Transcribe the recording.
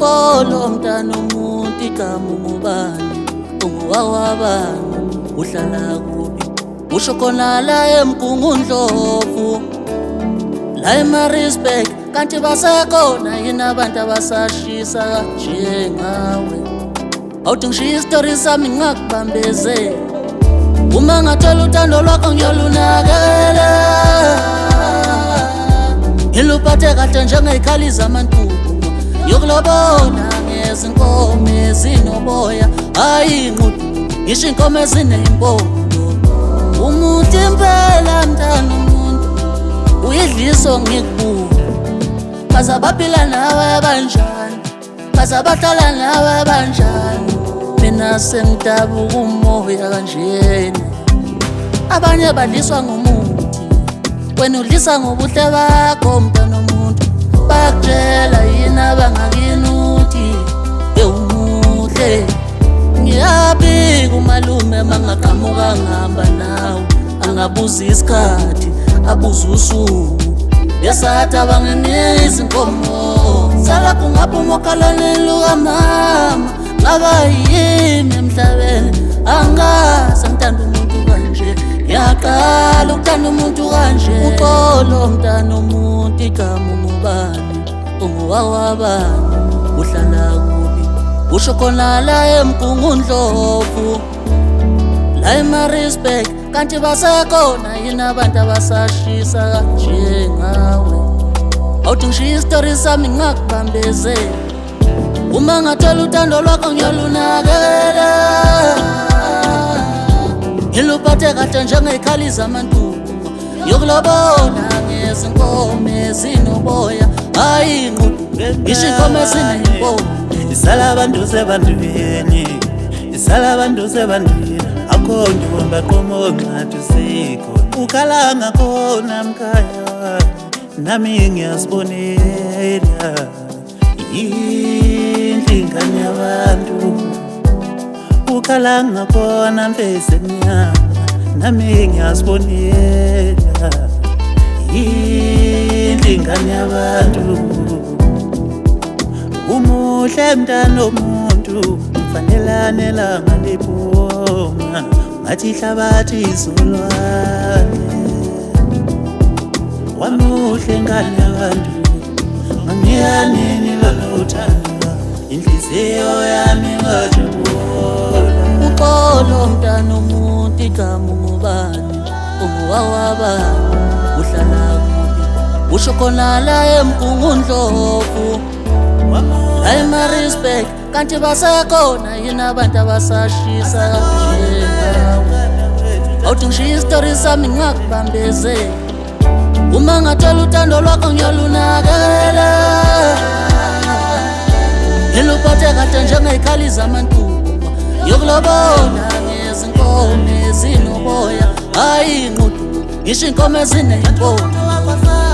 Uxolo mntana omuntu igama ungubani, ungowawabani, uhlala kuphi? Usho khona la eMgungundlovu, la eMaritzburg, kanti basekhona yini abantu abasashisa kanje ngawe? Awuthi ngishiya isitori sami ngingakubambezeli, uma ngathola uthando lwakho ngiyolunakekela, ngiluphathe kahle njengezikhali zamantuba, yokulobona ngezinkomo ezinoboya, hayi inqudu, ngisho inkomo ezineyimpondo. Umuntu impela mntana umuntu, uyidliso ngikubuka, baza baphila nawe banjani, baza bahlala nawe banjani? Mina sengidabuka umoya kanjena, abanye badliswa ngomuthi, wena udlisa ngobuhle bakho mntana omuntu. Bakutshela yini abangakini uthi umuhle? Ngiyabika umalume mangaqhamuka ngihamba nawe, angabuza isikhathi abuza usuku, besathi abangenisa izinkomo salapho ngaphuma okhalweni lukamama. Ngaba yimi emhlabeni angazi ngithanda umuntu kanje, ngiyaqala ukuthanda umuntu kanje. Uxolo mntana omuntu igama ungubani, ungowawabani, uhlala kuphi? Usho khona la eMgungundlovu, la eMaritzburg, kanti basekhona yini abantu abasashisa kanje ngawe? Awuthi ngishiya isitori sami ngingakubambezeli, uma ngathola uthando lwakho ngiyolunakekela, ngiluphathe kahle njengezikhali zamantuba, yokulobona ngezinkomo ezinoboya, hayi inqudu, ngisho inkomo ezineyimpondo. Isala abantu sebantwini, isala abantu sebantwini, akho nje baqoma onqathi sikho, ukhala ngakhona mkhaya, nami ngiyasibonela indlingane yabantu. Ukhala ngakhona mfeze mnyama, nami ngiyasibonela indlingane yabantu. Umuhle mntana omuntu, ufanelane langa liphuma, ngathi ihlabathi izolwane. Wamuhle ngane yabantu, ngiyanini loluthando, inhliziyo yami ngajabula. Uxolo mntana omuntu igama ungubani, ungowawabani, uhlala kuphi? Usho khona la eMgungundlovu, la eMaritzburg, kanti basekhona yini abantu abasashisa kanje ngawe? Awuthi ngishiya isitori sami ngingakubambezeli, uma ngathola uthando lwakho ngiyolunakekela, ngiluphathe kahle njengezikhali zamantuba, yokulobona ngezinkomo ezinoboya, hayi inqudu, ngisho inkomo ezineyimpondo.